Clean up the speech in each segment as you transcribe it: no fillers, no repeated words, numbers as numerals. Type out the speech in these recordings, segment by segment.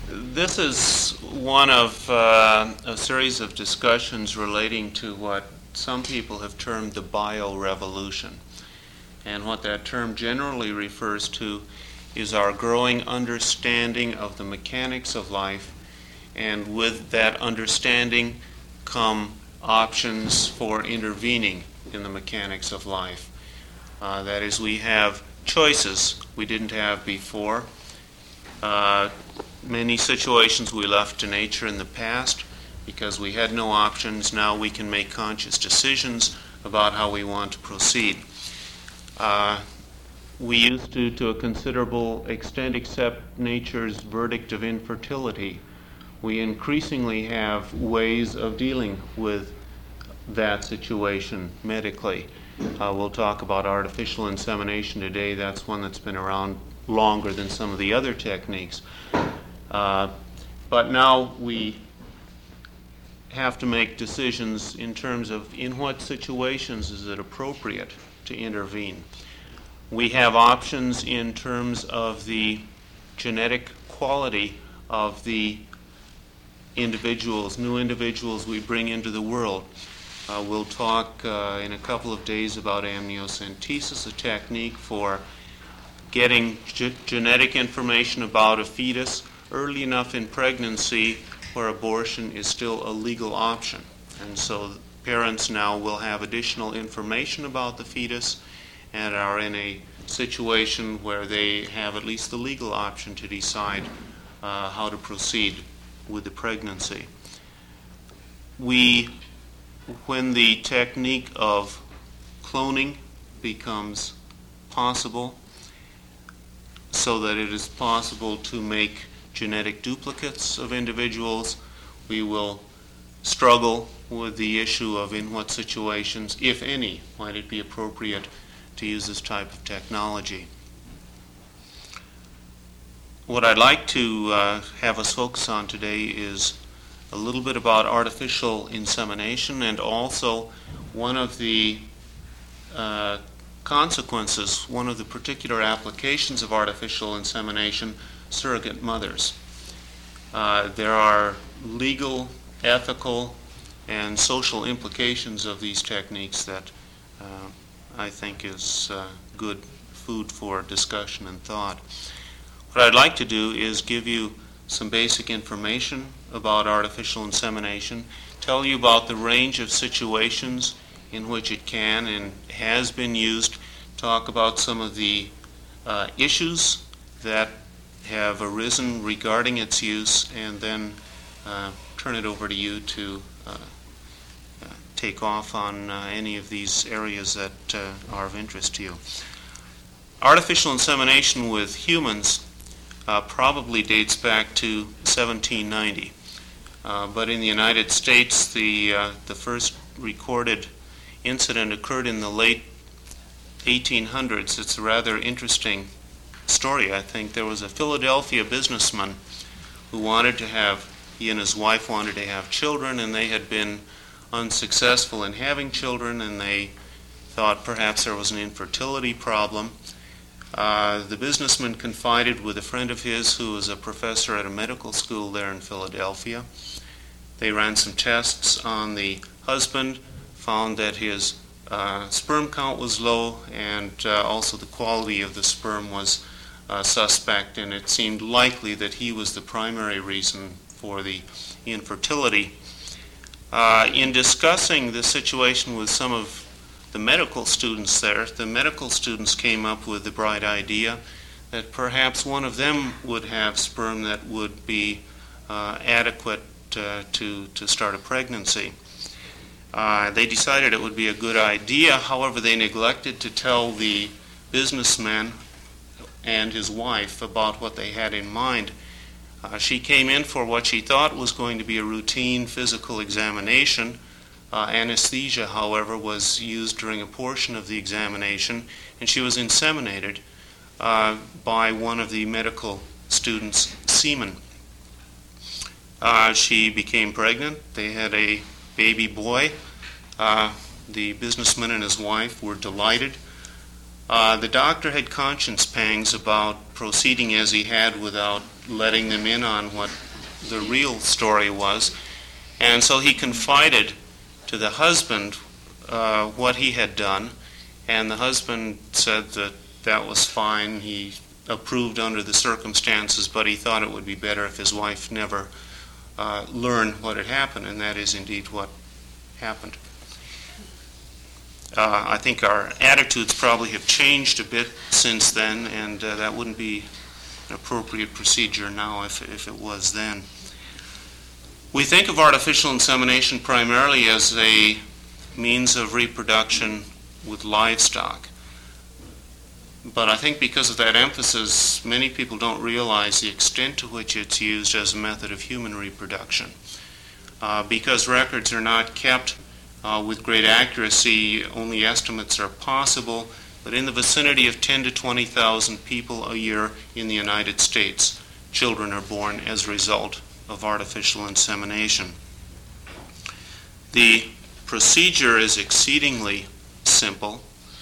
This is one of a series of discussions relating to what some people have termed the biorevolution. And what that term generally refers to is our growing understanding of the mechanics of life, and with that understanding come options for intervening in the mechanics of life. That is, we have choices we didn't have before. Many situations we left to nature in the past because we had no options. Now we can make conscious decisions about how we want to proceed. We used to a considerable extent, accept nature's verdict of infertility. We increasingly have ways of dealing with that situation medically. We'll talk about artificial insemination today. That's one that's been around longer than some of the other techniques. But now we have to make decisions in terms of in what situations is it appropriate to intervene. We have options in terms of the genetic quality of the individuals, new individuals we bring into the world. We'll talk in a couple of days about amniocentesis, a technique for getting genetic information about a fetus early enough in pregnancy where abortion is still a legal option. And so parents now will have additional information about the fetus and are in a situation where they have at least the legal option to decide how to proceed with the pregnancy. When the technique of cloning becomes possible, so that it is possible to make genetic duplicates of individuals, we will struggle with the issue of in what situations, if any, might it be appropriate to use this type of technology. What I'd like to have us focus on today is a little bit about artificial insemination, and also one of the consequences, one of the particular applications of artificial insemination, surrogate mothers. There are legal, ethical, and social implications of these techniques that I think is good food for discussion and thought. What I'd like to do is give you some basic information about artificial insemination, tell you about the range of situations in which it can and has been used, talk about some of the issues that have arisen regarding its use, and then turn it over to you to take off on any of these areas that are of interest to you. Artificial insemination with humans probably dates back to 1790. But in the United States, the first recorded incident occurred in the late 1800s. It's a rather interesting story, I think. There was a Philadelphia businessman who he and his wife wanted to have children, and they had been unsuccessful in having children, and they thought perhaps there was an infertility problem. The businessman confided with a friend of his who was a professor at a medical school there in Philadelphia. They ran some tests on the husband, found that his sperm count was low, and also the quality of the sperm was suspect, and it seemed likely that he was the primary reason for the infertility. In discussing the situation with some of the medical students there, the medical students came up with the bright idea that perhaps one of them would have sperm that would be adequate to start a pregnancy. They decided it would be a good idea. However, they neglected to tell the businessman and his wife about what they had in mind. She came in for what she thought was going to be a routine physical examination. Anesthesia, however, was used during a portion of the examination, and she was inseminated by one of the medical students' semen. She became pregnant. They had a baby boy. The businessman and his wife were delighted. The doctor had conscience pangs about proceeding as he had without letting them in on what the real story was. And so he confided to the husband what he had done, and the husband said that that was fine. He approved under the circumstances, but he thought it would be better if his wife never learned what had happened, and that is indeed what happened. I think our attitudes probably have changed a bit since then, and that wouldn't be an appropriate procedure now if it was then. We think of artificial insemination primarily as a means of reproduction with livestock. But I think because of that emphasis, many people don't realize the extent to which it's used as a method of human reproduction. Because records are not kept with great accuracy, only estimates are possible, but in the vicinity of 10 to 20,000 people a year in the United States, children are born as a result of artificial insemination. The procedure is exceedingly simple.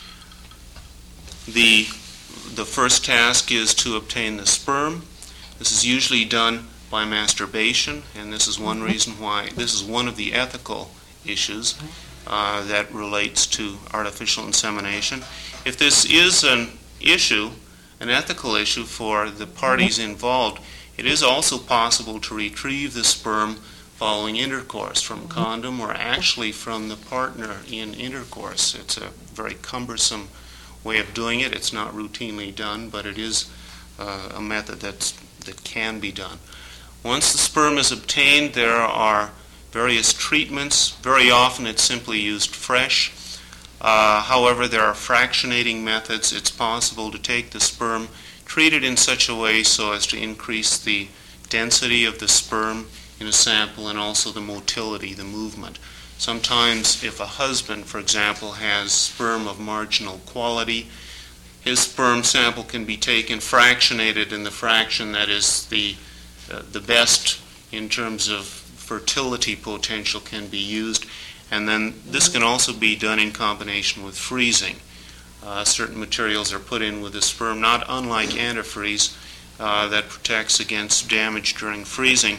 The first task is to obtain the sperm. This is usually done by masturbation, and this is one reason why this is one of the ethical issues that relates to artificial insemination. If this is an issue, an ethical issue for the parties involved, it is also possible to retrieve the sperm following intercourse from a condom or actually from the partner in intercourse. It's a very cumbersome way of doing it. It's not routinely done, but it is a method that can be done. Once the sperm is obtained, there are various treatments. Very often it's simply used fresh. However, there are fractionating methods. It's possible to take the sperm, treat it in such a way so as to increase the density of the sperm in a sample and also the motility, the movement. Sometimes if a husband, for example, has sperm of marginal quality, his sperm sample can be taken, fractionated, and the fraction that is the best in terms of fertility potential can be used. And then this can also be done in combination with freezing. Certain materials are put in with the sperm, not unlike antifreeze, that protects against damage during freezing.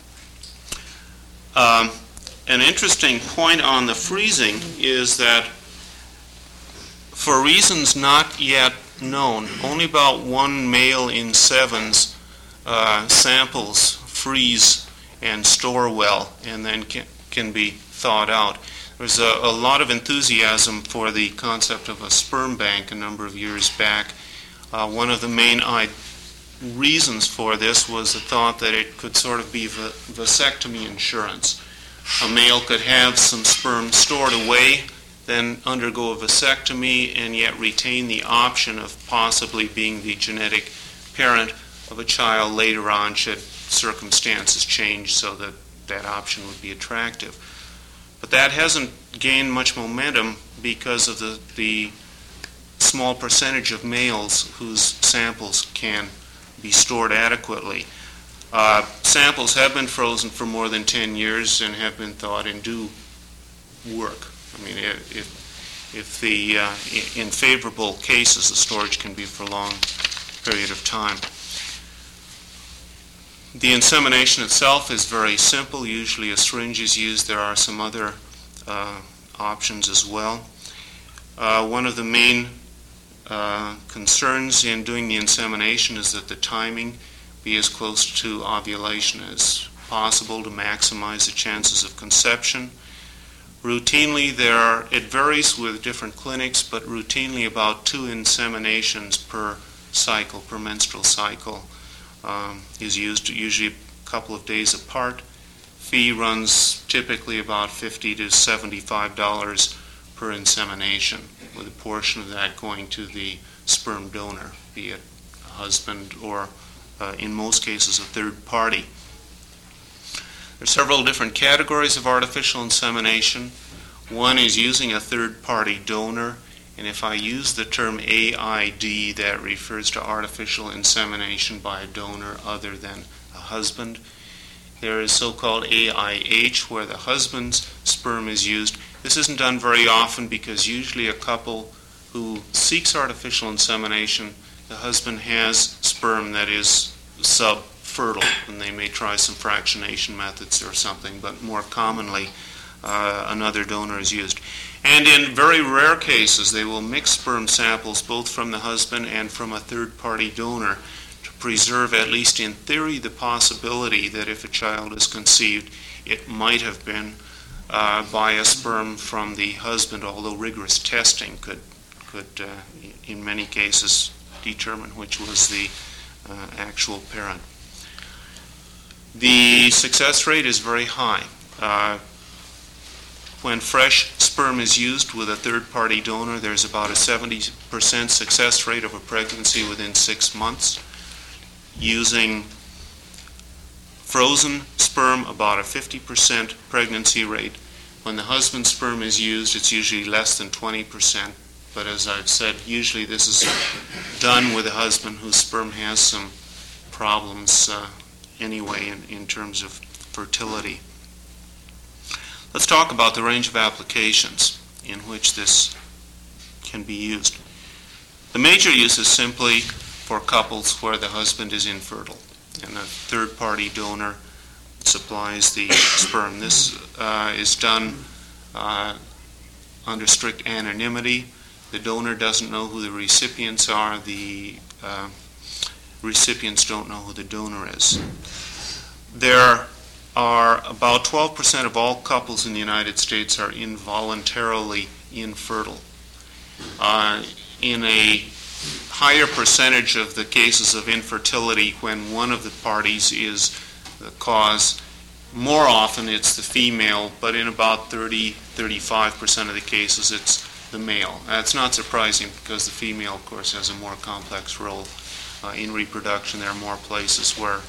An interesting point on the freezing is that for reasons not yet known, only about 1 male in 7's samples freeze and store well and then can be thawed out. There's a lot of enthusiasm for the concept of a sperm bank a number of years back. One of the main reasons for this was the thought that it could sort of be vasectomy insurance. A male could have some sperm stored away, then undergo a vasectomy, and yet retain the option of possibly being the genetic parent of a child later on should circumstances change so that that option would be attractive. But that hasn't gained much momentum because of the small percentage of males whose samples can be stored adequately. Samples have been frozen for more than 10 years and have been thawed and do work. I mean, in favorable cases, the storage can be for a long period of time. The insemination itself is very simple. Usually a syringe is used. There are some other options as well. One of the main concerns in doing the insemination is that the timing be as close to ovulation as possible to maximize the chances of conception. Routinely, it varies with different clinics, but routinely about 2 inseminations per cycle, per menstrual cycle, is used, usually a couple of days apart. Fee runs typically about $50 to $75 per insemination, with a portion of that going to the sperm donor, be it a husband or, in most cases, a third party. There are several different categories of artificial insemination. One is using a third-party donor, and if I use the term AID, that refers to artificial insemination by a donor other than a husband. There is so-called AIH, where the husband's sperm is used. This isn't done very often because usually a couple who seeks artificial insemination the husband has sperm that is subfertile, and they may try some fractionation methods or something, but more commonly another donor is used. And in very rare cases, they will mix sperm samples both from the husband and from a third-party donor to preserve, at least in theory, the possibility that if a child is conceived, it might have been by a sperm from the husband, although rigorous testing could in many cases, determine which was the actual parent. The success rate is very high. When fresh sperm is used with a third-party donor, there's about a 70% success rate of a pregnancy within 6 months. Using frozen sperm, about a 50% pregnancy rate. When the husband's sperm is used, it's usually less than 20%. But as I've said, usually this is done with a husband whose sperm has some problems anyway in terms of fertility. Let's talk about the range of applications in which this can be used. The major use is simply for couples where the husband is infertile and a third-party donor supplies the sperm. This is done under strict anonymity. The donor doesn't know who the recipients are. The recipients don't know who the donor is. There are about 12% of all couples in the United States are involuntarily infertile. In a higher percentage of the cases of infertility, when one of the parties is the cause, more often it's the female, but in about 30-35% of the cases it's the male. That's not surprising because the female, of course, has a more complex role in reproduction. There are more places where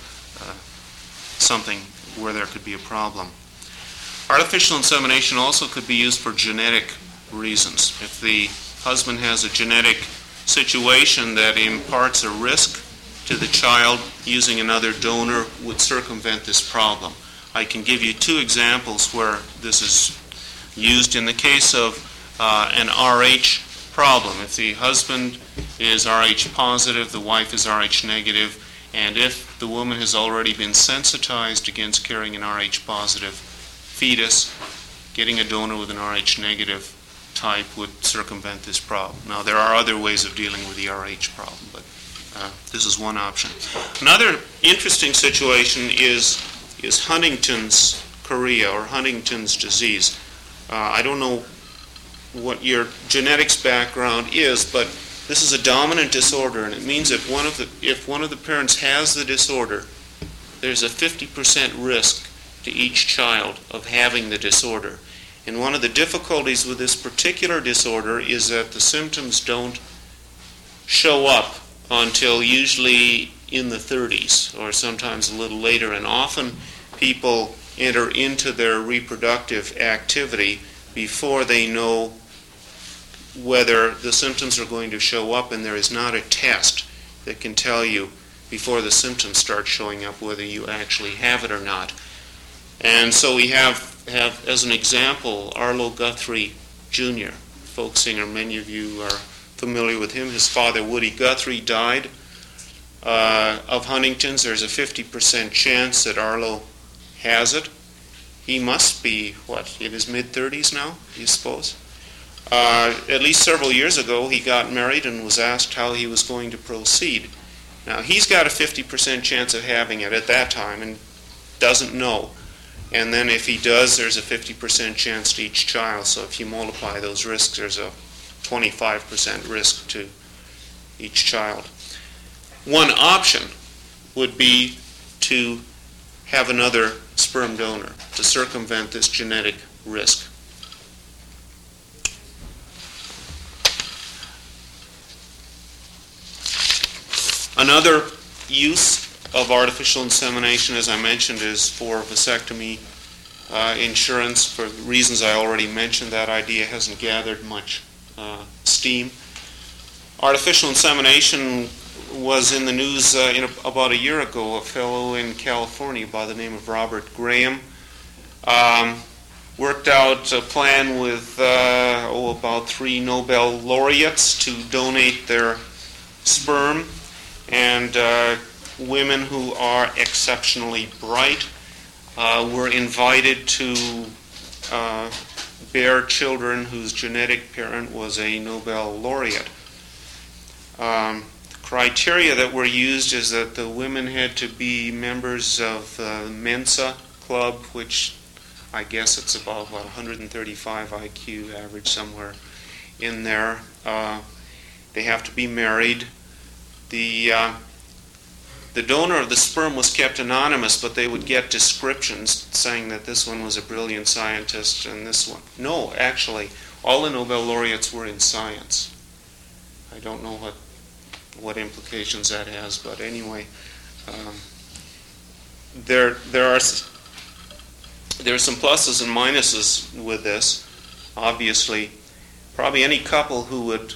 where there could be a problem. Artificial insemination also could be used for genetic reasons. If the husband has a genetic situation that imparts a risk to the child, using another donor would circumvent this problem. I can give you 2 examples where this is used. In the case of an RH problem, if the husband is RH positive, the wife is RH negative, and if the woman has already been sensitized against carrying an RH positive fetus, getting a donor with an RH negative type would circumvent this problem. Now, there are other ways of dealing with the RH problem, but this is one option. Another interesting situation is Huntington's chorea or Huntington's disease. I don't know what your genetics background is, but this is a dominant disorder, and it means if one of the parents has the disorder, there's a 50% risk to each child of having the disorder. And one of the difficulties with this particular disorder is that the symptoms don't show up until usually in the 30s or sometimes a little later, and often people enter into their reproductive activity before they know whether the symptoms are going to show up, and there is not a test that can tell you before the symptoms start showing up whether you actually have it or not. And so we have as an example, Arlo Guthrie Jr., folk singer. Many of you are familiar with him. His father, Woody Guthrie, died of Huntington's. There's a 50% chance that Arlo has it. He must be, in his mid-30s now, you suppose? At least several years ago, he got married and was asked how he was going to proceed. Now, he's got a 50% chance of having it at that time and doesn't know. And then if he does, there's a 50% chance to each child. So if you multiply those risks, there's a 25% risk to each child. One option would be to have another sperm donor to circumvent this genetic risk. Another use of artificial insemination, as I mentioned, is for vasectomy insurance. For reasons I already mentioned, that idea hasn't gathered much steam. Artificial insemination was in the news about a year ago. A fellow in California by the name of Robert Graham worked out a plan with about 3 Nobel laureates to donate their sperm, and women who are exceptionally bright were invited to bear children whose genetic parent was a Nobel laureate. Criteria that were used is that the women had to be members of the Mensa Club, which I guess it's about 135 IQ average, somewhere in there. They have to be married. The donor of the sperm was kept anonymous, but they would get descriptions saying that this one was a brilliant scientist and this one. No, actually, all the Nobel laureates were in science. I don't know what implications that has, but anyway, there are some pluses and minuses with this. Obviously, probably any couple who would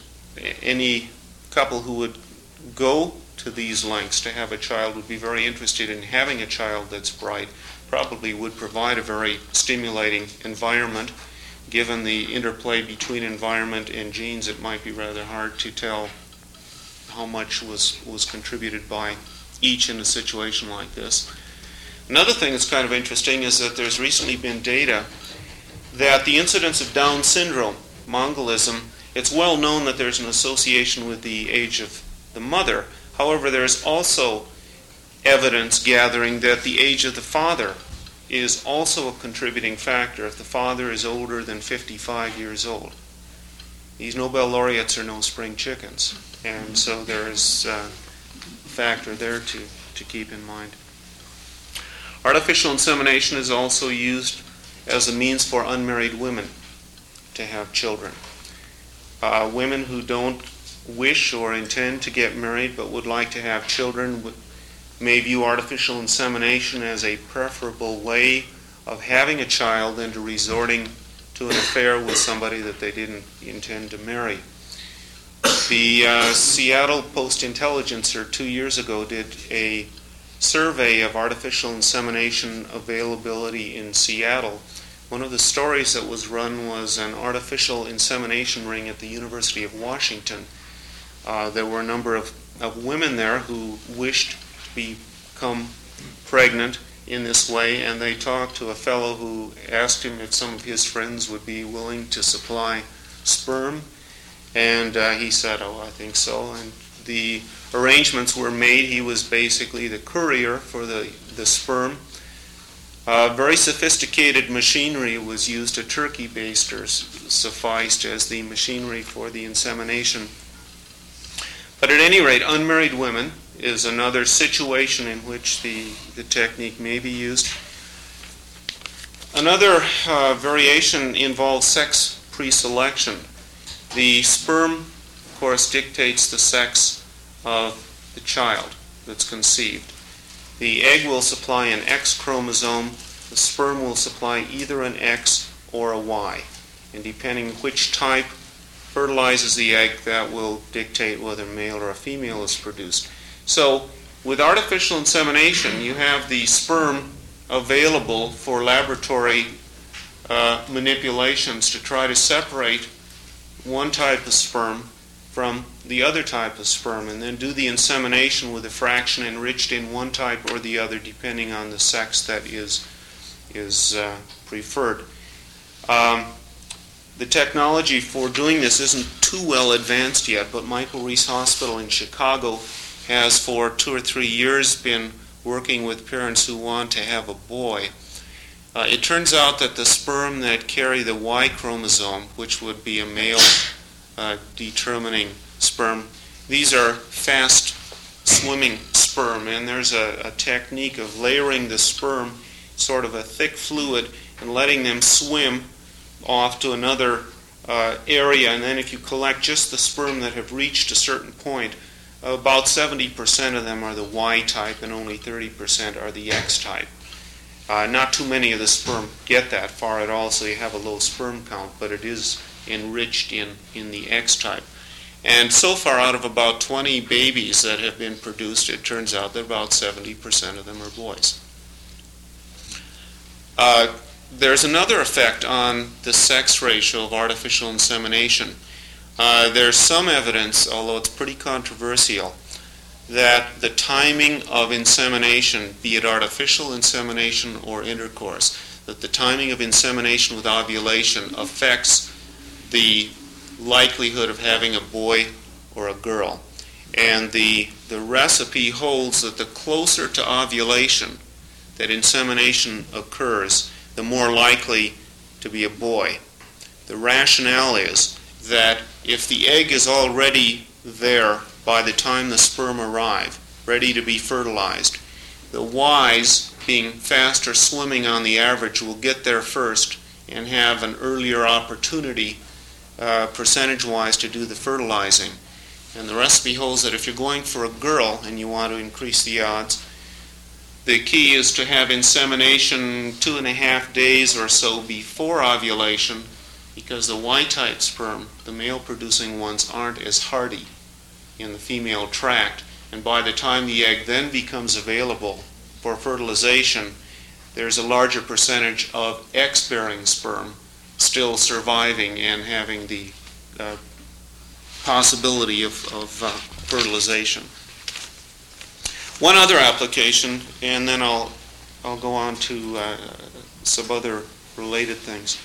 go to these lengths to have a child would be very interested in having a child that's bright. Probably would provide a very stimulating environment. Given the interplay between environment and genes, it might be rather hard to tell how much was contributed by each in a situation like this. Another thing that's kind of interesting is that there's recently been data that the incidence of Down syndrome, Mongolism, it's well known that there's an association with the age of the mother. However, there's also evidence gathering that the age of the father is also a contributing factor if the father is older than 55 years old. These Nobel laureates are no spring chickens, and so there is a factor there to keep in mind. Artificial insemination is also used as a means for unmarried women to have children. Women who don't wish or intend to get married but would like to have children may view artificial insemination as a preferable way of having a child than to resorting to an affair with somebody that they didn't intend to marry. The Seattle Post-Intelligencer 2 years ago did a survey of artificial insemination availability in Seattle. One of the stories that was run was an artificial insemination ring at the University of Washington. There were a number of women there who wished to become pregnant in this way, and they talked to a fellow who asked him if some of his friends would be willing to supply sperm, and he said, "Oh, I think so." And the arrangements were made. He was basically the courier for the sperm. Very sophisticated machinery was used. A turkey baster sufficed as the machinery for the insemination. But at any rate, unmarried women is another situation in which the technique may be used. Another variation involves sex preselection. The sperm, of course, dictates the sex of the child that's conceived. The egg will supply an X chromosome. The sperm will supply either an X or a Y. And depending which type fertilizes the egg, that will dictate whether male or a female is produced. So with artificial insemination, you have the sperm available for laboratory manipulations to try to separate one type of sperm from the other type of sperm, and then do the insemination with a fraction enriched in one type or the other, depending on the sex that is preferred. The technology for doing this isn't too well advanced yet, but Michael Reese Hospital in Chicago has for 2 or 3 years been working with parents who want to have a boy. It turns out that the sperm that carry the Y chromosome, which would be a male determining sperm, these are fast swimming sperm, and there's a technique of layering the sperm, sort of a thick fluid, and letting them swim off to another area, and then if you collect just the sperm that have reached a certain point, about 70% of them are the Y type and only 30% are the X type. Not too many of the sperm get that far at all, so you have a low sperm count, but it is enriched in the X type. And so far, out of about 20 babies that have been produced, it turns out that about 70% of them are boys. There's another effect on the sex ratio of artificial insemination. There's some evidence, although it's pretty controversial, that the timing of insemination, be it artificial insemination or intercourse, that the timing of insemination with ovulation affects the likelihood of having a boy or a girl. And the recipe holds that the closer to ovulation that insemination occurs, the more likely to be a boy. The rationale is that if the egg is already there by the time the sperm arrive, ready to be fertilized, the Ys, being faster swimming on the average, will get there first and have an earlier opportunity percentage-wise to do the fertilizing. And the recipe holds that if you're going for a girl and you want to increase the odds, the key is to have insemination 2.5 days or so before ovulation, because the Y-type sperm, the male-producing ones, aren't as hardy in the female tract. And by the time the egg then becomes available for fertilization, there's a larger percentage of X-bearing sperm still surviving and having the possibility of fertilization. One other application, and then I'll go on to some other related things.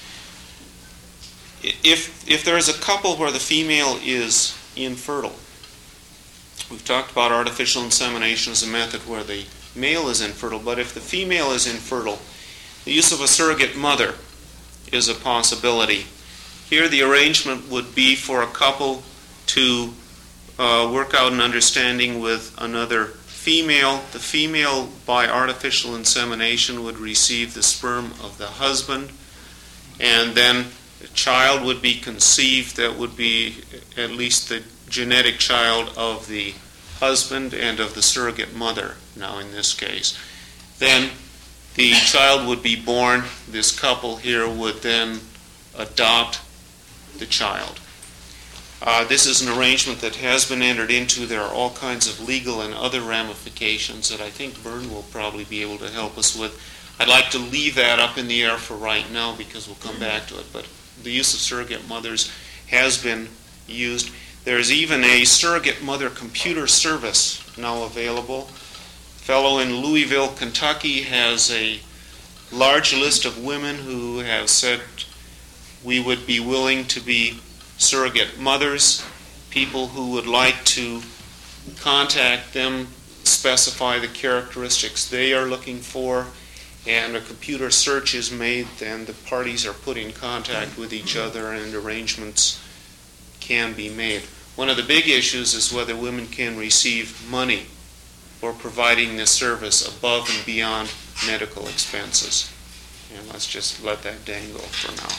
If there is a couple where the female is infertile, we've talked about artificial insemination as a method where the male is infertile, but if the female is infertile, the use of a surrogate mother is a possibility. Here the arrangement would be for a couple to work out an understanding with another female. The female, by artificial insemination, would receive the sperm of the husband, and then a child would be conceived that would be at least the genetic child of the husband and of the surrogate mother, now in this case. Then the child would be born. This couple here would then adopt the child. This is an arrangement that has been entered into. There are all kinds of legal and other ramifications that I think Vern will probably be able to help us with. I'd like to leave that up in the air for right now because we'll come back to it. But the use of surrogate mothers has been used. There's even a surrogate mother computer service now available. A fellow in Louisville, Kentucky has a large list of women who have said we would be willing to be surrogate mothers. People who would like to contact them specify the characteristics they are looking for, and a computer search is made, and the parties are put in contact with each other and arrangements can be made. One of the big issues is whether women can receive money for providing this service above and beyond medical expenses. And let's just let that dangle for now.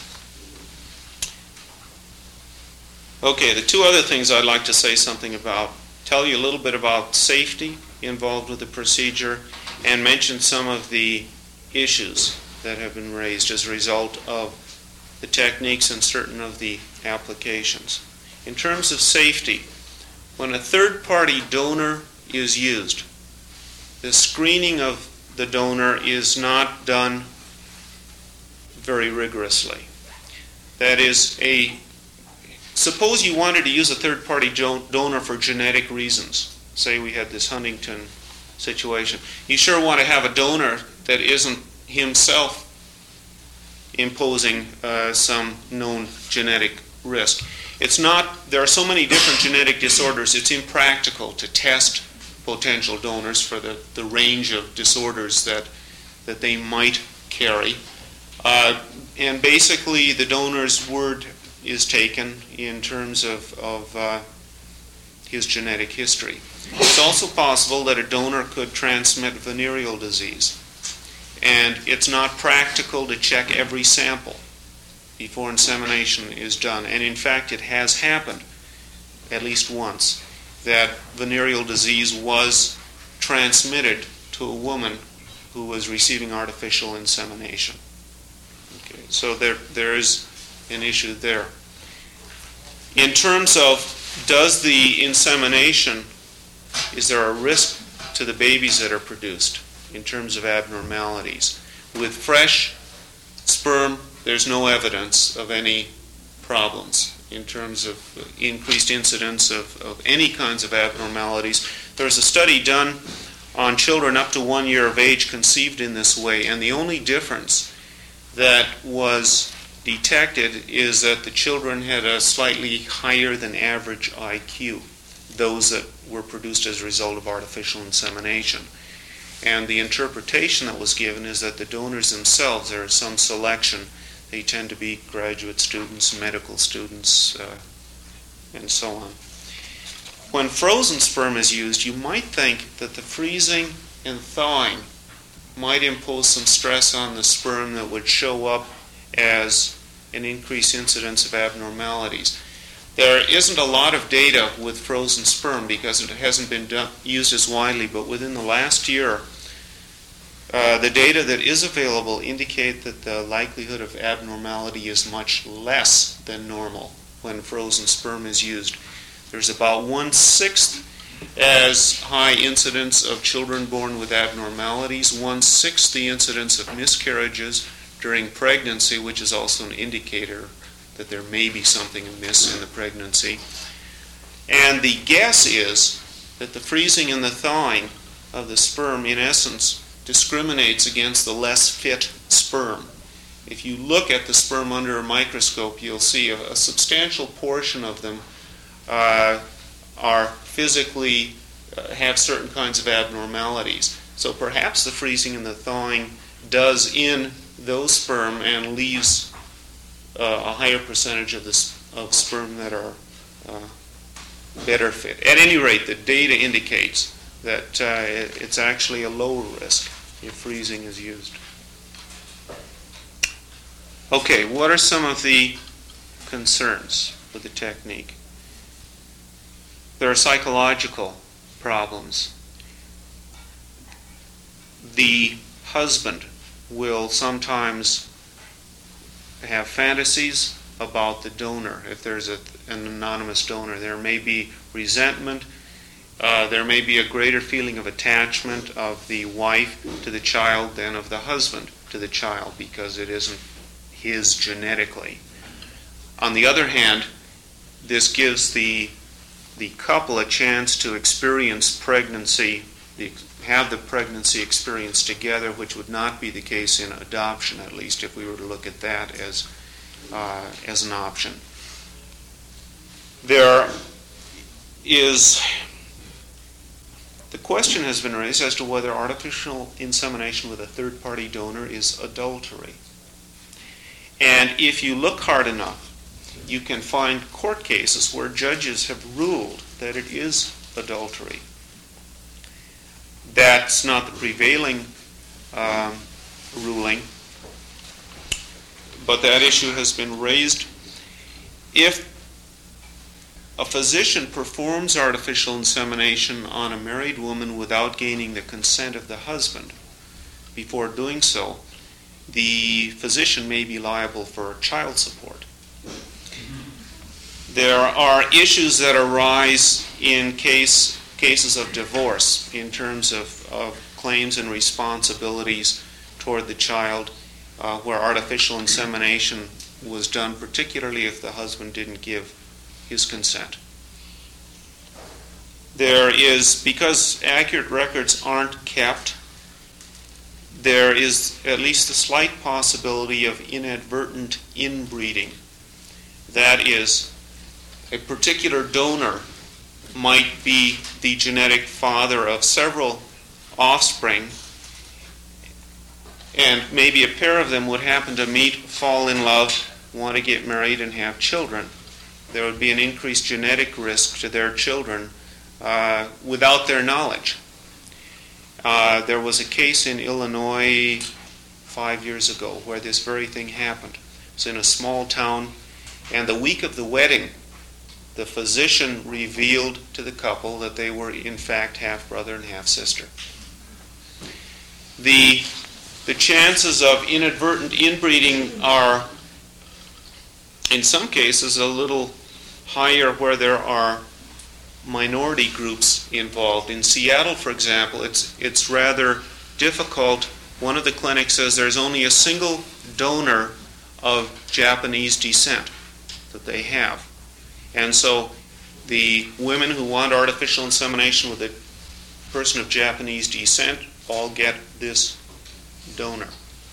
Okay, the two other things I'd like to say something about, tell you a little bit about safety involved with the procedure, and mention some of the issues that have been raised as a result of the techniques and certain of the applications. In terms of safety, when a third-party donor is used, the screening of the donor is not done very rigorously. That is, suppose you wanted to use a third-party donor for genetic reasons. Say we had this Huntington situation. You sure want to have a donor that isn't himself imposing some known genetic risk. There are so many different genetic disorders, it's impractical to test potential donors for the range of disorders that they might carry. And basically the donor's word is taken in terms of his genetic history. It's also possible that a donor could transmit venereal disease, and it's not practical to check every sample before insemination is done. And in fact, it has happened at least once that venereal disease was transmitted to a woman who was receiving artificial insemination. Okay, so there is an issue there. In terms of does the insemination, is there a risk to the babies that are produced in terms of abnormalities? With fresh sperm, there's no evidence of any problems in terms of increased incidence of any kinds of abnormalities. There was a study done on children up to 1 year of age conceived in this way, and the only difference that was detected is that the children had a slightly higher than average IQ, those that were produced as a result of artificial insemination. And the interpretation that was given is that the donors themselves, there is some selection. They tend to be graduate students, medical students, and so on. When frozen sperm is used, you might think that the freezing and thawing might impose some stress on the sperm that would show up as an increased incidence of abnormalities. There isn't a lot of data with frozen sperm because it hasn't been used as widely, but within the last year, the data that is available indicate that the likelihood of abnormality is much less than normal when frozen sperm is used. There's about 1/6 as high incidence of children born with abnormalities, 1/6 the incidence of miscarriages during pregnancy, which is also an indicator that there may be something amiss in the pregnancy. And the guess is that the freezing and the thawing of the sperm, in essence, discriminates against the less fit sperm. If you look at the sperm under a microscope, you'll see a substantial portion of them are physically have certain kinds of abnormalities. So perhaps the freezing and the thawing does in those sperm and leaves a higher percentage of sperm that are better fit. At any rate, the data indicates that it's actually a lower risk if freezing is used. Okay, what are some of the concerns with the technique? There are psychological problems. The husband will sometimes have fantasies about the donor. If there's an anonymous donor, there may be resentment. There may be a greater feeling of attachment of the wife to the child than of the husband to the child because it isn't his genetically. On the other hand, this gives the couple a chance to experience pregnancy, have the pregnancy experience together, which would not be the case in adoption, at least if we were to look at that as an option. The question has been raised as to whether artificial insemination with a third-party donor is adultery. And if you look hard enough, you can find court cases where judges have ruled that it is adultery. That's not the prevailing ruling, but that issue has been raised. If a physician performs artificial insemination on a married woman without gaining the consent of the husband before doing so, the physician may be liable for child support. There are issues that arise in cases of divorce in terms of claims and responsibilities toward the child where artificial insemination was done, particularly if the husband didn't give his consent. There is, because accurate records aren't kept, there is at least a slight possibility of inadvertent inbreeding. That is, a particular donor might be the genetic father of several offspring, and maybe a pair of them would happen to meet, fall in love, want to get married, and have children. There would be an increased genetic risk to their children without their knowledge. There was a case in Illinois 5 years ago where this very thing happened. It was in a small town, and the week of the wedding, the physician revealed to the couple that they were in fact half-brother and half-sister. The chances of inadvertent inbreeding are, in some cases, a little higher where there are minority groups involved. In Seattle, for example, it's rather difficult. One of the clinics says there's only a single donor of Japanese descent that they have. And so the women who want artificial insemination with a person of Japanese descent all get this donor.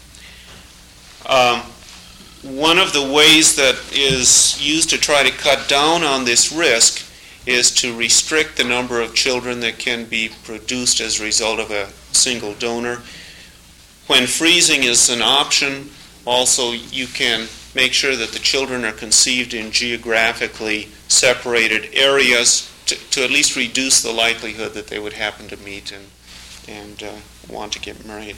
One of the ways that is used to try to cut down on this risk is to restrict the number of children that can be produced as a result of a single donor. When freezing is an option, also you can make sure that the children are conceived in geographically separated areas to at least reduce the likelihood that they would happen to meet and want to get married.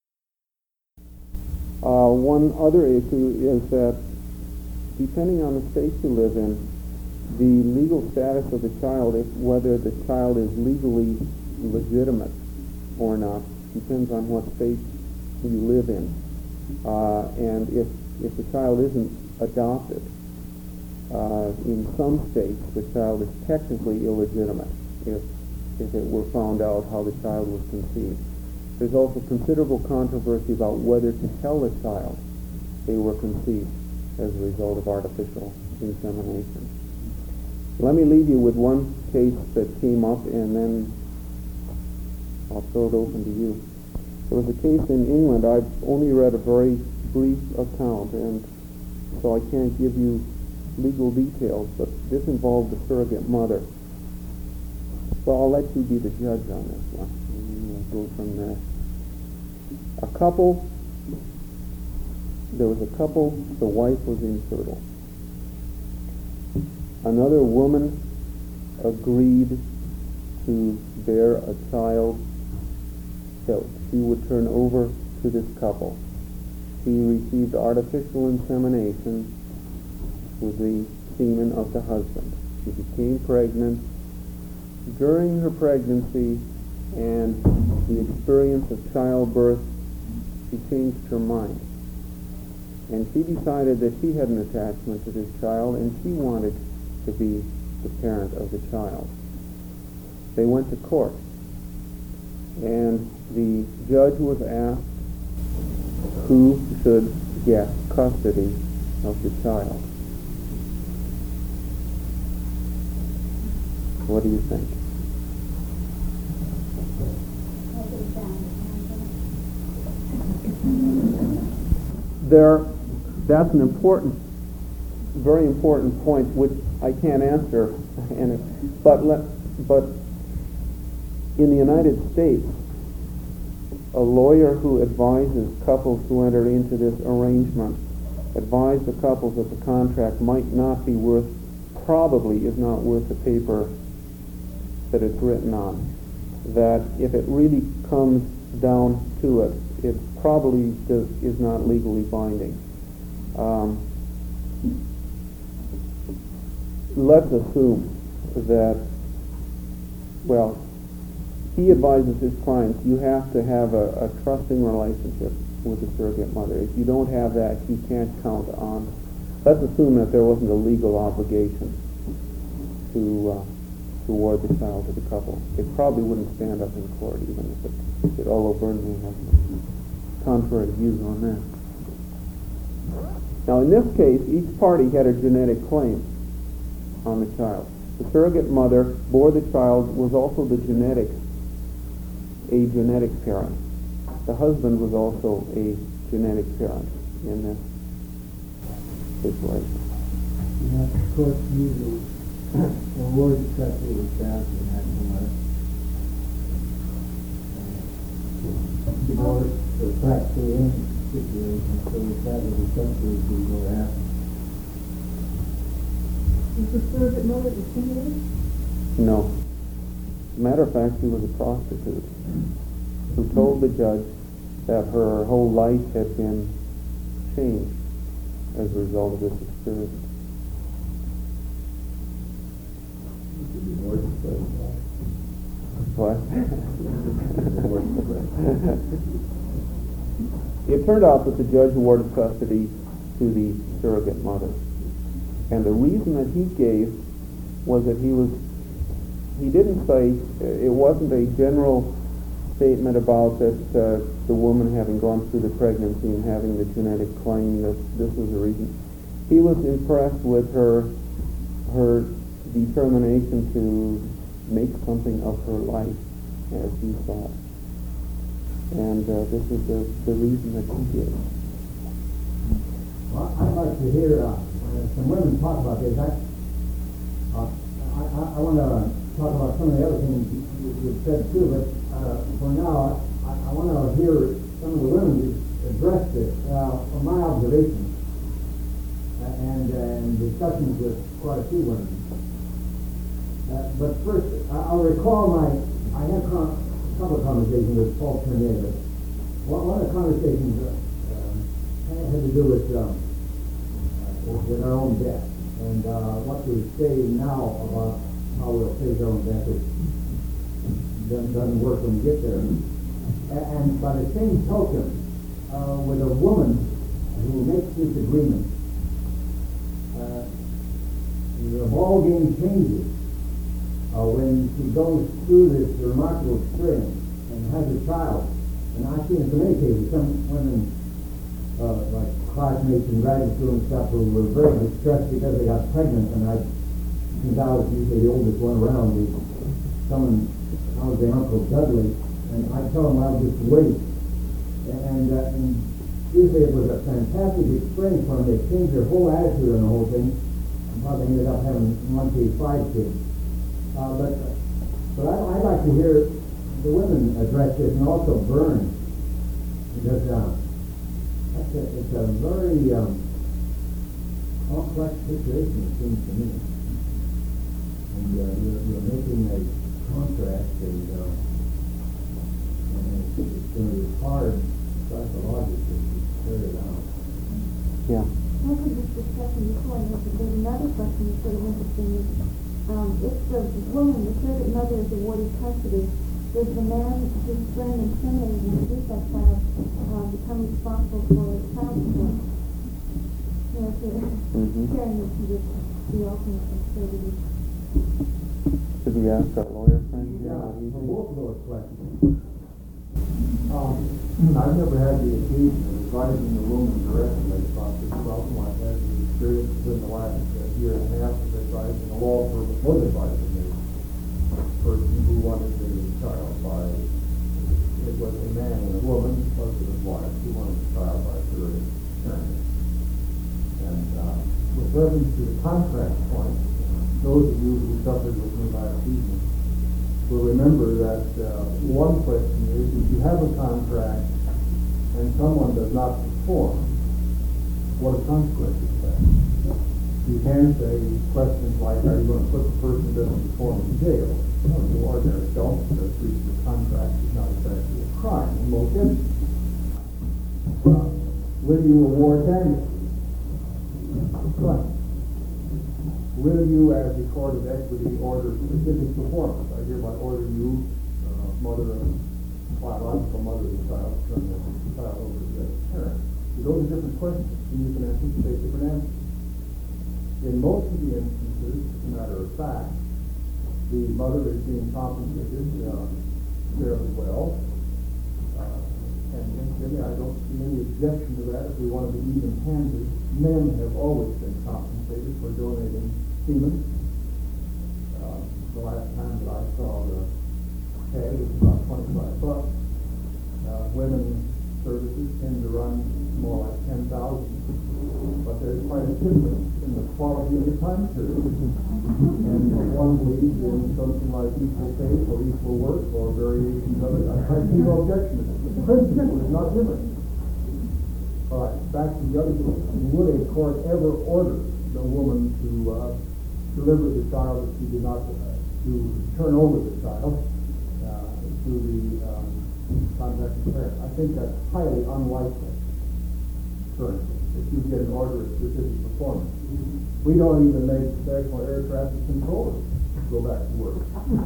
One other issue is that depending on the state you live in, the legal status of the child, whether the child is legally legitimate or not, depends on what state you live in. And if the child isn't adopted, in some states the child is technically illegitimate if it were found out how the child was conceived. There's also considerable controversy about whether to tell the child they were conceived as a result of artificial insemination. Let me leave you with one case that came up, and then I'll throw it open to you. There was a case in England. I've only read a very brief account, and so I can't give you legal details, but this involved a surrogate mother. So I'll let you be the judge on this one. We'll go from there. There was a couple, the wife was infertile. Another woman agreed to bear a child that she would turn over to this couple. She received artificial insemination with the semen of the husband. She became pregnant. During her pregnancy and the experience of childbirth, she changed her mind. And she decided that she had an attachment to this child and she wanted to be the parent of the child. They went to court, and the judge was asked who should get custody of the child. What do you think? That's an important, very important point, which I can't answer. But in the United States, a lawyer who advises couples who enter into this arrangement advise the couples that the contract might not be worth, probably is not worth the paper that it's written on. That if it really comes down to it, it probably is not legally binding. Let's assume that, well, he advises his clients, you have to have a trusting relationship with the surrogate mother. If you don't have that, you can't count on. Let's assume that there wasn't a legal obligation to award the child to the couple. It probably wouldn't stand up in court, even if it although Burnley has contrary views on that. Now, in this case, each party had a genetic claim on the child. The surrogate mother bore the child, was also a genetic parent. The husband was also a genetic parent in this situation. Of course, usually award custody was found in that matter. Divorce was practically in situation, so we thought it would essentially be what happened. Was the surrogate mother intimidated? No. As a matter of fact, she was a prostitute who told the judge that her whole life had been changed as a result of this experience. What? It turned out that the judge awarded custody to the surrogate mother. And the reason that he gave was that he didn't say, it wasn't a general statement about that the woman having gone through the pregnancy and having the genetic claim that this was the reason. He was impressed with her her determination to make something of her life as he saw it. And this is the reason that he did. Well, I'd like to hear some women talk about this. I want to talk about some of the other things you've said too, but for now, I want to hear some of the women address this. From my observation and discussions with quite a few women. But first, I'll recall I had a couple of conversations with Paul Tournier, but one of the conversations had to do with our own death and what we say now about how we'll face our own death doesn't work when we get there. And by the same token, with a woman who makes this agreement, the ball game changes when she goes through this remarkable experience and has a child. And I've seen in so many cases, some women, like classmates in graduate school and stuff, who were very distressed because they got pregnant. And since I was usually the oldest one around, I was their Uncle Dudley, and I tell them I'll just wait. And usually it was a fantastic experience for them. They changed their whole attitude on the whole thing, and probably ended up having 5 kids. But I'd like to hear the women address this, and also Vern, because it's a very complex situation, it seems to me. And you're making a contract, and it's going to be hard psychologically to carry it out. Yeah. After this discussion before, there's another question that's sort of interesting. If the woman, the surrogate mother, is awarded custody, does the man whose friend and terminated and produced that child become responsible for child support? You know, carrying it to the ultimate absurdity. Should we ask our lawyer friend? For both of those questions. I've never had the occasion of advising a woman directly about this problem. I've had the experience within the last year and a half of advising a law firm that was advising a person who wanted a child by, it was a man and a woman, husband and wife, who wanted a child by surrogate parent. And with reference to the contract point, those of you who suffered with me last evening will remember that one question is, if you have a contract and someone does not perform, what are consequences of that? You can say questions like, are you going to put the person who doesn't perform in jail? No, you ordinarily don't, because breach of contract is not exactly a crime in most instances. Will you award damages? Right. Will you, as the court of equity, order specific performance? I hereby order you, biological mother of the child, to turn the child over to the parent. So those are different questions, and you can anticipate different answers. In most of the instances, as a matter of fact, the mother is being compensated fairly well. And incidentally, I don't see any objection to that. If we want to be even-handed, men have always been compensated for donating semen. The last time that I saw the pay was about $25. Women's services tend to run more like $10,000, but there's quite a difference in the quality of the time period. And one believes in something like equal pay for equal work or variations of it. I see no objection to it. The principle is not different. All right, back to the other question. Would a court ever order the woman to deliver the child that she did not, to turn over the child to the contacting parent? I think that's highly unlikely currently, if you get an order of specific performance. We don't even make national air traffic controllers go back to work.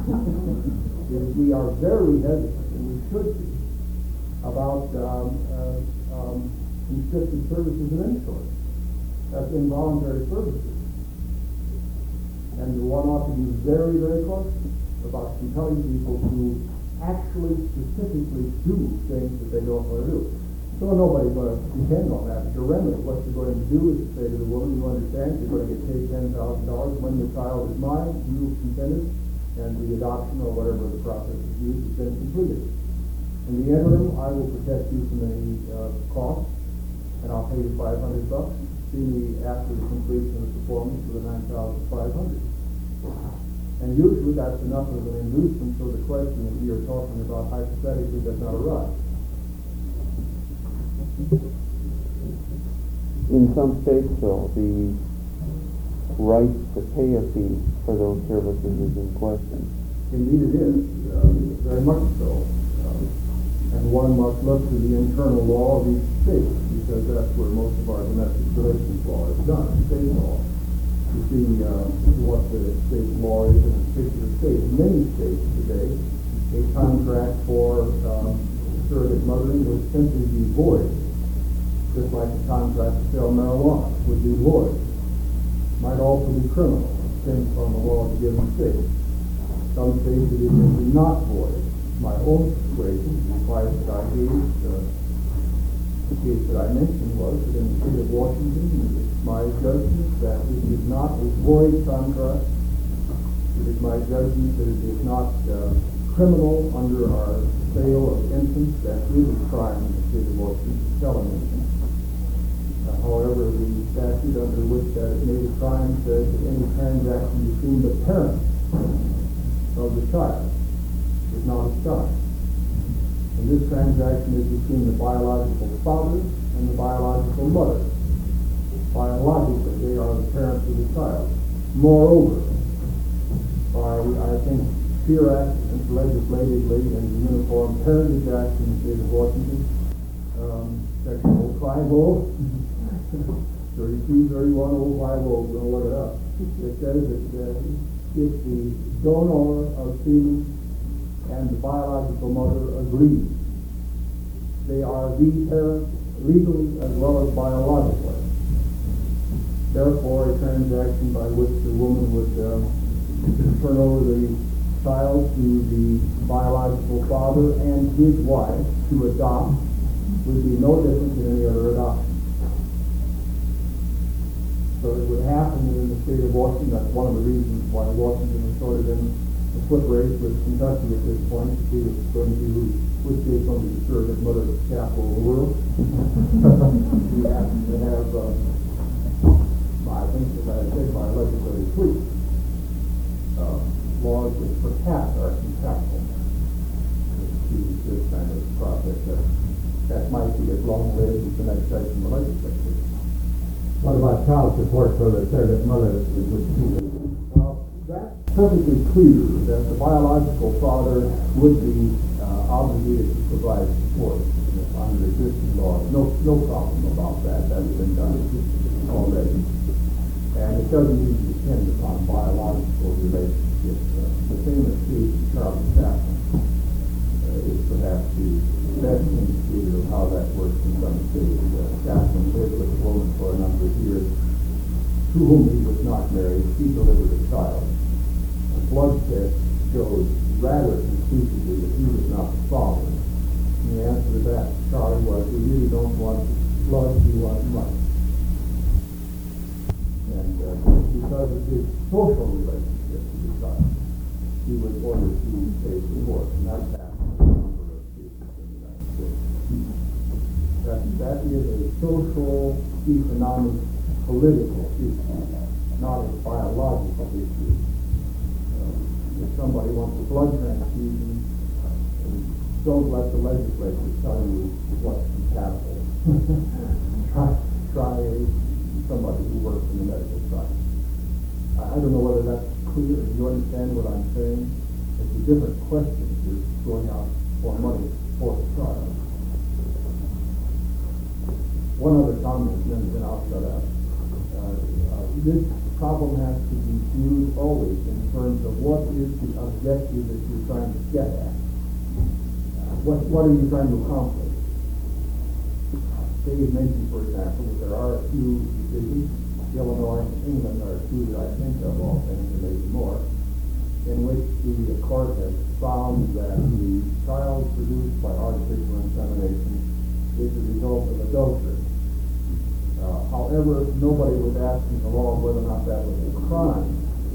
We are very hesitant, and we should be, about conscripted services of any sort. That's involuntary services. And one ought to be very, very cautious about compelling people to actually specifically do things that they don't want to do. So nobody's going to depend on that. It's your remedy. What you're going to do is to say to the woman, you understand, you're going to get paid $10,000 when the child is mine, you consented, and the adoption or whatever the process is used has been completed. In the interim, I will protect you from any costs, and I'll pay you $500. See me after the completion of the performance for the $9,500. And usually that's enough of an inducement so the question that we are talking about hypothetically does not arise. In some states, though, the right to pay a fee for those services is in question. Indeed it is, very much so. And one must look to the internal law of each state, because that's where most of our domestic relations law is done, state law. To see what the state law is in a particular state. In many states today, a contract for surrogate mothering would simply be void, just like a contract to sell marijuana would be void. Might also be criminal, depends on the law of the given state. Some states it is simply not void. My own situation, the advice that I gave, the case that I mentioned was that in the state of Washington, it's my judgment that it is not a void contract. It is my judgment that it is not criminal under our sale of infants. That is a crime in the state of Washington, selling infants. However, the statute under which that is made a crime says that any transaction between the parents of the child is not a crime. And this transaction is between the biological father and the biological mother. Biologically, they are the parents of the child. Moreover, by, I think, sheer accident, legislatively, and the Uniform Parentage Act in the state of Washington, Section 050, 32, 31, 050, we'll look it up. It says that if the donor of semen and the biological mother agree, they are the parents legally as well as biologically. Therefore, a transaction by which the woman would turn over the child to the biological father and his wife to adopt would be no different than any other adoption. So it would happen in the state of Washington. That's one of the reasons why Washington is sort of in a foot race with Kentucky at this point to see if it's going to be which is going to be the surrogate mother capital of the world. We happen to have, I think, as I said, by legislative tweet, laws that perhaps are compatible to this kind of process. That might be as long-lived as the next session of the legislature. What about child support for the surrogate mother? That's perfectly clear that the biological father would be obligated to provide support under existing laws. No problem about that. That's been done already. And it doesn't even depend upon biological relationships. The famous case of Charles Chaplin is perhaps the best indicator of how that works in some states. Chaplin lived with a woman for a number of years to whom he was not married. She delivered a child. A blood test showed rather conclusively that he was not the father. And the answer to that, Charlie, was we really don't want blood, we want money. And because of his social relationship to the child, he was ordered to pay support, and that's happened in a number of cases in the United States. That is a social, economic, political issue, not a biological issue. If somebody wants a blood transfusion, don't let the legislature tell you what's compatible. try somebody who works in the medical side. I don't know whether that's clear. Do you understand what I'm saying? It's a different question if you're going out for money for the child. One other comment, and then I'll shut up. This problem has to be viewed always in terms of what is the objective that you're trying to get at. What are you trying to accomplish? Dave mentioned, for example, that there are a few decisions, Illinois and England are two that I think of often, and maybe more, in which the court has found that the child produced by artificial insemination is the result nobody was asking the law whether or not that was a crime.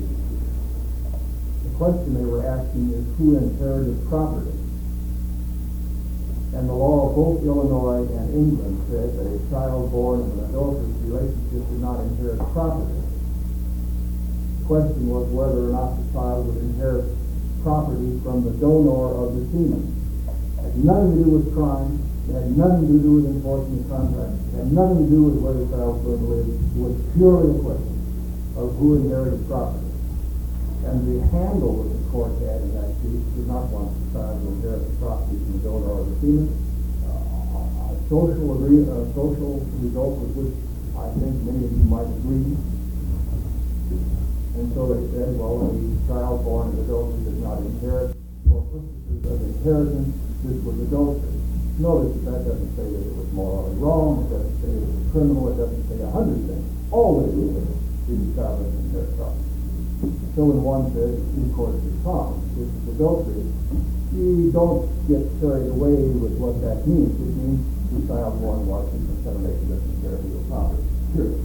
The question they were asking is who inherited property. And the law of both Illinois and England said that a child born in an adulterous relationship did not inherit property. The question was whether or not the child would inherit property from the donor of the semen. It had nothing to do with crime. It had nothing to do with enforcing the contract. It had nothing to do with where the child was going to live. It was purely a question of who inherited property. And the handle that the court had in that case did not want the child to inherit the property from the donor or the semen. A social result with which I think many of you might agree. And so they said, well, a child born in adultery does not inherit. For purposes of inheritance, this was adultery. Notice that doesn't say that it was morally wrong. It doesn't say it was criminal. It doesn't say 100 things. All it is the child doesn't inherit property. So when one says two quarters of pound, this is adultery, you don't get carried away with what that means. It means the child born while she's inseminated doesn't inherit real property. Period.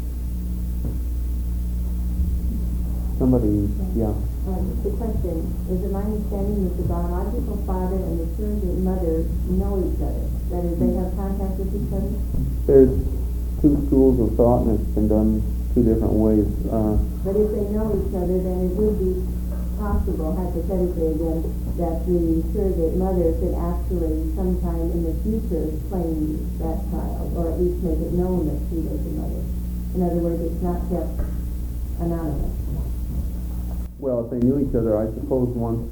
Somebody, yeah. The question, is it my understanding that the biological father and the surrogate mother know each other? That is, they have contact with each other? There's two schools of thought, and it's been done two different ways. But if they know each other, then it would be possible, hypothetically again, that the surrogate mother could actually sometime in the future claim that child, or at least make it known that she was the mother. In other words, it's not kept anonymous. Well, if they knew each other, I suppose once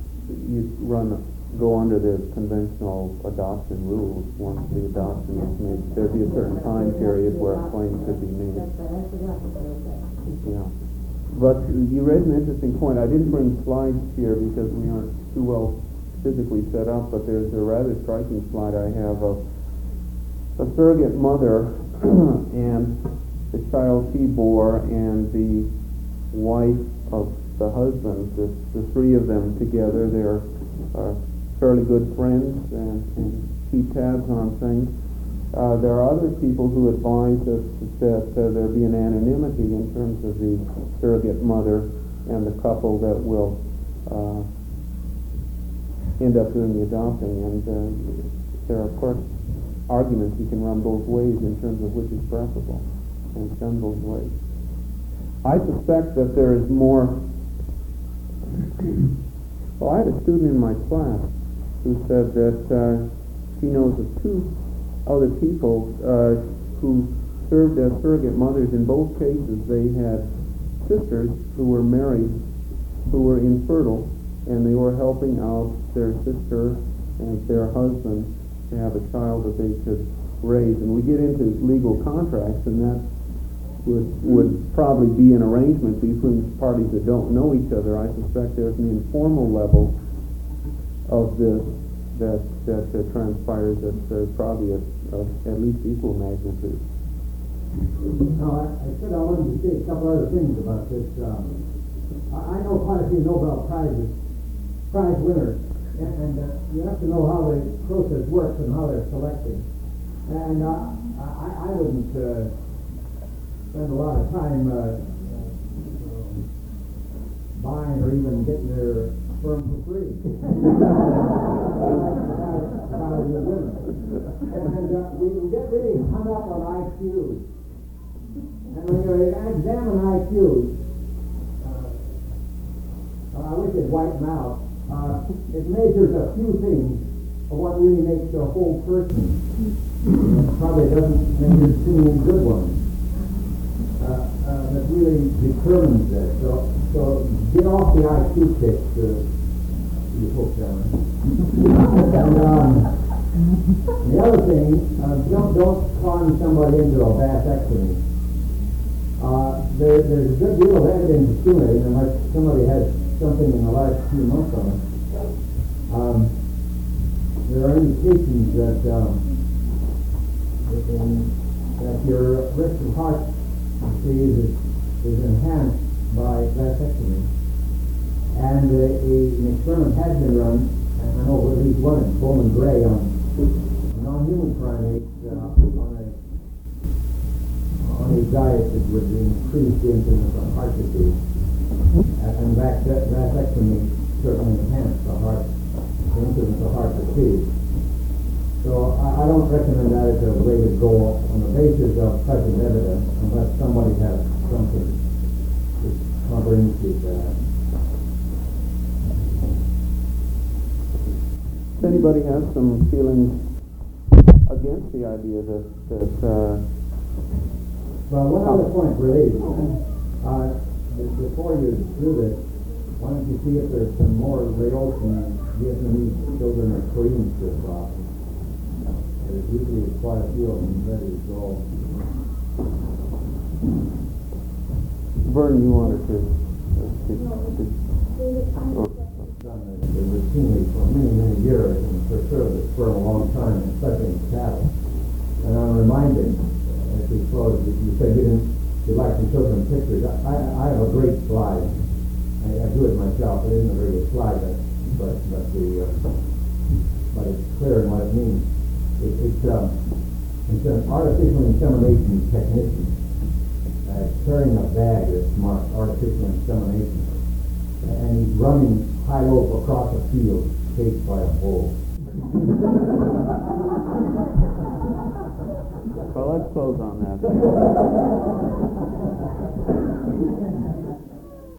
go under the conventional adoption rules, once the adoption is made, there'd be a certain time period where a claim could be made. That's right, I forgot to say that. Yeah. But you raised an interesting point. I didn't bring slides here because we aren't too well physically set up, but there's a rather striking slide I have of a surrogate mother and the child she bore and the wife of the husband, the three of them together. They're fairly good friends and keep tabs on things. There are other people who advise us that there be an anonymity in terms of the surrogate mother and the couple that will end up doing the adopting. And there are, of course, arguments you can run both ways in terms of which is preferable, and it's done both ways. I suspect that there is more. Well, I had a student in my class who said that she knows of two other people who served as surrogate mothers. In both cases, they had sisters who were married, who were infertile, and they were helping out their sister and their husband to have a child that they could raise. And we get into legal contracts, and that would probably be an arrangement between parties that don't know each other. I suspect there's an informal level of this that transpires that's probably of at least equal magnitude. No, I said I wanted to say a couple other things about this. I know quite a few Nobel prize winners, and you have to know how the process works and how they're selected. And I wouldn't spend a lot of time buying or even getting their sperm for free. And we get really hung up on IQs. And when you examine IQs, I wish it white them out. It measures a few things of what really makes a whole person. Probably doesn't measure too many good ones. That really determines that. So get off the IQ kick, you folks down there. And the other thing, don't con somebody into a vasectomy. There's a good deal of evidence accumulating, unless somebody has something in the last few months on it. There are indications that your risk of heart disease is enhanced by vasectomy. And an experiment has been run, and I know at least one in Bowman Gray on non-human primates on diet that would increase the incidence of heart disease. And vasectomy certainly enhanced the incidence of heart disease. So I don't recommend that as a way to go on the basis of present evidence unless somebody has something to contraindicate that. Does anybody have some feelings against the idea that Well, one other point related. Before you do this, why don't you see if there's some more Laotian Vietnamese children or Koreans to adopt? There's usually quite a few of them ready to go. Vern, you wanted to Routinely for many years and preserved it for a long time, especially in cattle. And I'm reminded, as we close, you said you'd like to show some pictures. I have a great slide. I do it myself. It isn't a very good slide, but it's clear in what it means. It's an artificial insemination technician carrying a bag that's marked artificial insemination, and he's running high lope across a field chased by a bull. Well, let's close on that.